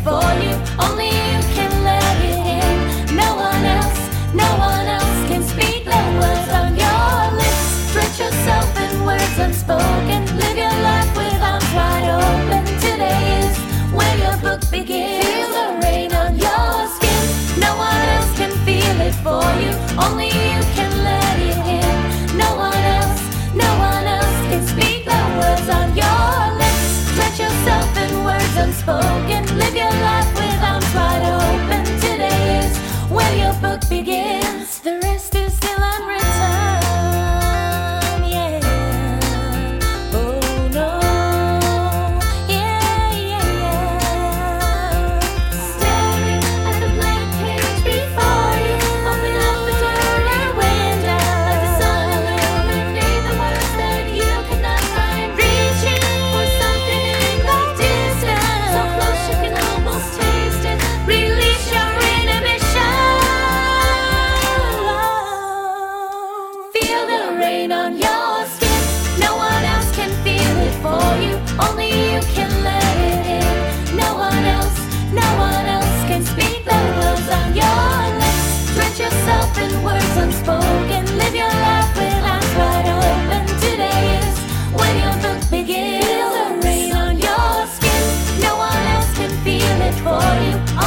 for you. Only you can let it in. No one else can speak the words on your lips. Stretch yourself in words unspoken. Live your life with arms wide open. Today is where your book begins. Feel the rain on your skin. No one else can feel it for you. Only you can let it in. No one else can speak the words on your lips. Stretch yourself in words unspoken. Live your life with arms wide open. Today is where your book begins. The rest is still unwritten. Yeah. Oh no. Yeah. Staring at the blank page before you. Open up the door and window. Let the sun illuminate the words that you cannot find. Reaching for something in the distance, so close you can almost taste it. Release your inhibition. Feel the rain on your skin. No one else can feel it for you. Only you can let it in. No one else can speak the words on your lips. Stretch yourself in words unspoken. Live your life with eyes wide open. Today is when your book begins. Feel the rain on your skin. No one else can feel it for you.